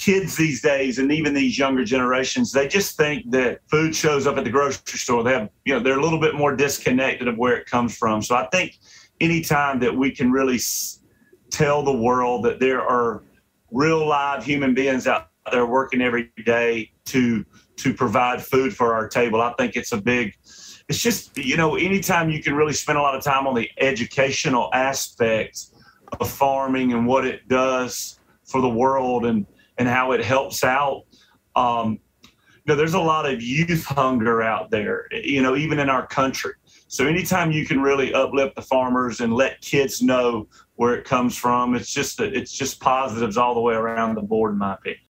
kids these days, and even these younger generations, they just think that food shows up at the grocery store. They have, they're a little bit more disconnected of where it comes from. So I think anytime that we can really tell the world that there are real live human beings out there working every day to provide food for our table, I think it's just, anytime you can really spend a lot of time on the educational aspects of farming and what it does for the world and how it helps out. There's a lot of youth hunger out there, even in our country. So anytime you can really uplift the farmers and let kids know where it comes from, it's just positives all the way around the board, in my opinion.